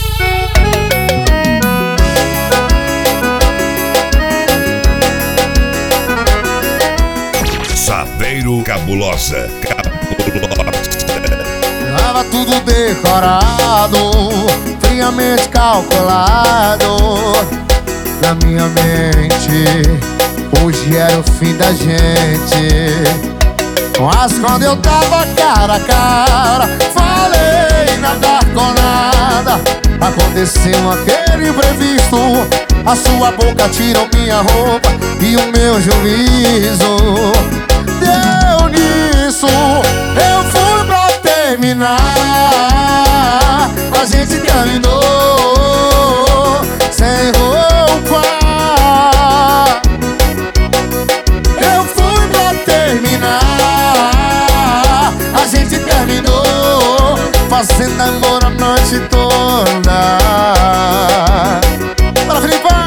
Saveiro Cabulosa. Tava tudo decorado, friamente calculado na minha mente. Hoje era o fim da gente, mas quando eu tava cara a cara, falei nada com nada. Aconteceu aquele imprevisto, a sua boca tirou minha roupa e o meu juízo. Deu nisso, eu fui pra terminar. A gente terminou sem roupa. Eu fui pra terminar. A gente terminou fazendo amor a noite toda. Bora, Filipão!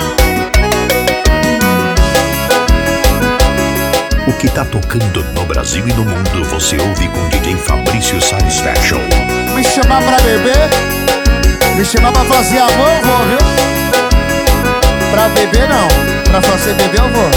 O que tá tocando no Brasil e no mundo você ouve com DJ Fabrício Satisfaction. Me chamar pra beber, me chamar pra fazer amor, eu vou, viu? Pra beber não, pra fazer beber eu vou.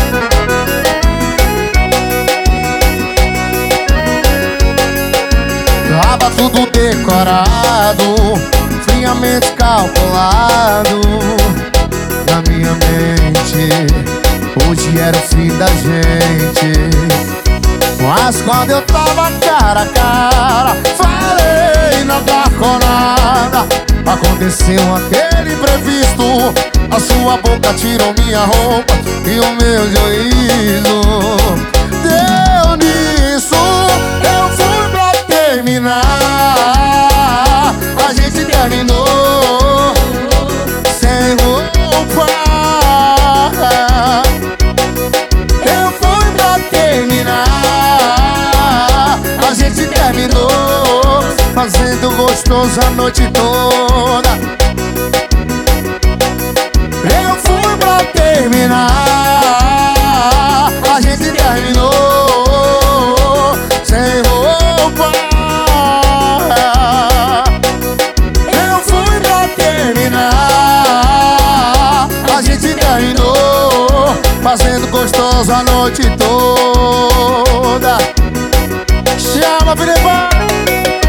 Tava tudo decorado, friamente calculado na minha mente. Hoje era o fim da gente, mas quando eu tava cara a cara, falei nada com nada. Aconteceu aquele imprevisto, a sua boca tirou minha roupa e o meu juízo. Deu nisso, eu fui pra terminar. A gente terminou sem roupa. Eu fui pra terminar. A gente terminou fazendo gostoso a noite toda. Eu fui pra terminar. A gente terminou sem roupa. Eu fui pra terminar. A gente terminou fazendo gostoso a noite toda. Chama, Filipão!